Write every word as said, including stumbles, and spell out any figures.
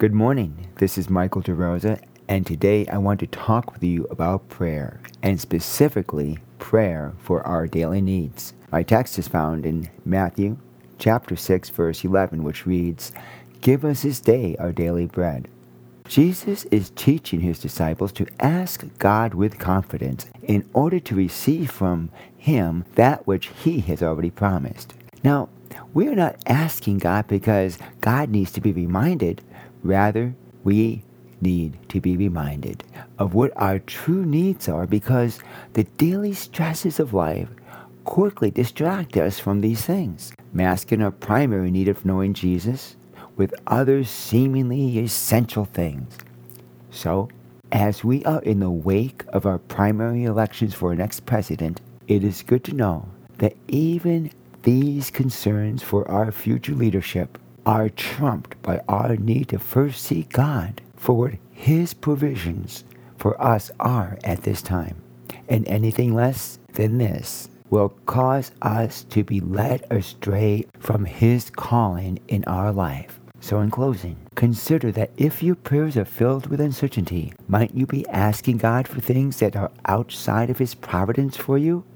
Good morning. This is Michael DeRosa, and today I want to talk with you about prayer, and specifically prayer for our daily needs. My text is found in Matthew chapter six, verse eleven, which reads, "Give us this day our daily bread." Jesus is teaching his disciples to ask God with confidence in order to receive from him that which he has already promised. Now, we are not asking God because God needs to be reminded. Rather, we need to be reminded of what our true needs are because the daily stresses of life quickly distract us from these things, masking our primary need of knowing Jesus with other seemingly essential things. So, as we are in the wake of our primary elections for our next president, it is good to know that even these concerns for our future leadership are trumped by our need to first seek God for what His provisions for us are at this time. And anything less than this will cause us to be led astray from His calling in our life. So in closing, consider that if your prayers are filled with uncertainty, might you be asking God for things that are outside of His providence for you?